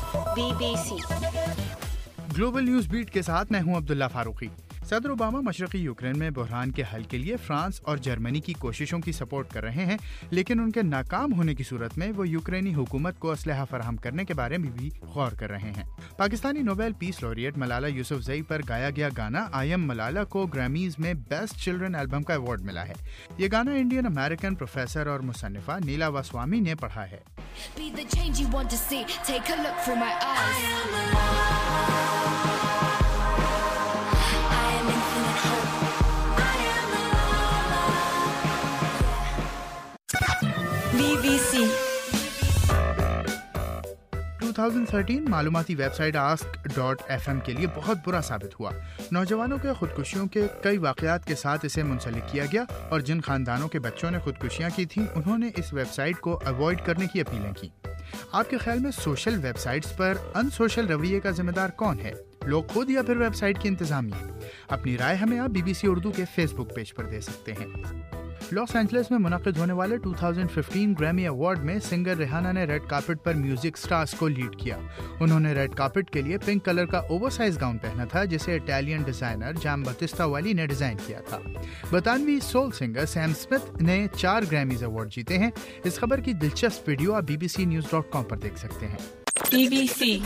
BBC global news beat के साथ मैं हूं अब्दुल्ला फारूकी। सदर ओबामा मशरकी यूक्रेन में बहरान के हल के लिए फ्रांस और जर्मनी की कोशिशों की सपोर्ट कर रहे हैं, लेकिन उनके नाकाम होने की सूरत में वो यूक्रेनी हुकूमत को असलहा फराहम करने के बारे में भी गौर कर रहे हैं। Pakistani Nobel peace laureate Malala Yousafzai पर गाया गया गाना आई एम मलाला को ग्रैमीज में बेस्ट चिल्ड्रन एल्बम का अवार्ड मिला है। ये गाना इंडियन अमेरिकन प्रोफेसर और मुसन्निफा नीला वास्वामी ने पढ़ा है। BBC 2013 मालूमाती वेबसाइट ask.fm के लिए बहुत बुरा साबित हुआ। नौजवानों के खुदकुशियों के कई वाकयात के साथ इसे मुंसलिक किया गया और जिन खानदानों के बच्चों ने खुदकुशियां की थीं, उन्होंने इस वेबसाइट को अवॉइड करने की अपीलें की। आपके ख्याल में सोशल वेबसाइट्स पर अनसोशल रवैये का जिम्मेदार कौन है? लोग खुद या फिर वेबसाइट की इंतजामिया? अपनी राय हमें आप BBC उर्दू के फेसबुक पेज पर दे सकते हैं। लॉस एंजलिस में मुनक़िद होने वाले 2015 ग्रैमी अवार्ड में सिंगर रिहाना ने रेड कार्पेट पर म्यूजिक स्टार्स को लीड किया। उन्होंने रेड कार्पेट के लिए पिंक कलर का ओवरसाइज गाउन पहना था, जिसे इटालियन डिजाइनर जैम बतिस्ता वाली ने डिजाइन किया था। बरतानवी सोल सिंगर सैम स्मिथ ने 4 ग्रैमीज अवार्ड जीते हैं। इस खबर की दिलचस्प वीडियो आप bbcnews.com पर देख सकते हैं। BBC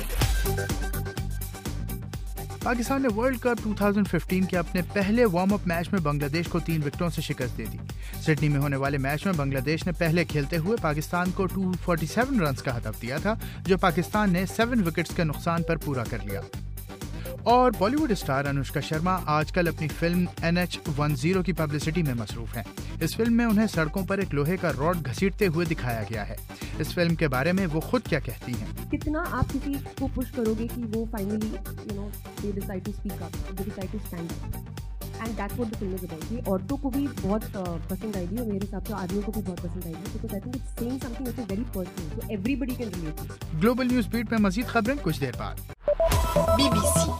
पाकिस्तान ने वर्ल्ड कप 2015 के अपने पहले वार्म अप मैच में बांग्लादेश को 3 विकेटों से शिकस्त दे दी। सिडनी में होने वाले मैच में बांग्लादेश ने पहले खेलते हुए पाकिस्तान को 247 रन का हदफ दिया था, जो पाकिस्तान ने 7 विकेट्स के नुकसान पर पूरा कर लिया। और बॉलीवुड स्टार अनुष्का शर्मा आजकल अपनी फिल्म NH10 की पब्लिसिटी में मसरूफ हैं। इस फिल्म में उन्हें सड़कों पर एक लोहे का रॉड घसीटते हुए दिखाया गया है। इस फिल्म के बारे में वो खुद क्या कहती हैं? कितना आप किसी को पुश करोगे कि वो finally they decide to speak up, they decide to stand up, and that's what the film is about. ये औरतों को भी बहुत पसंद आएगी और मेरे हिसाब से आदमियों को भी बहुत पसंद आएगी, because I think it's saying something which is very personal, so everybody can relate to it. Global news beat में मजीद खबरें कुछ देर बाद। BBC